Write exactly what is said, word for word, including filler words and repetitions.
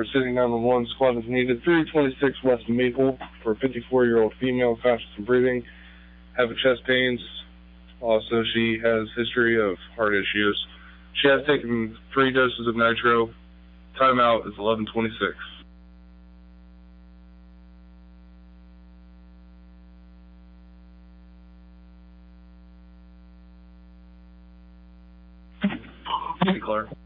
for City nine one one. Squad is needed. three twenty-six West Maple for a fifty-four-year-old female, conscious and breathing, having chest pains. Also, she has history of heart issues. She has taken three doses of nitro. Timeout is eleven twenty-six. Clark.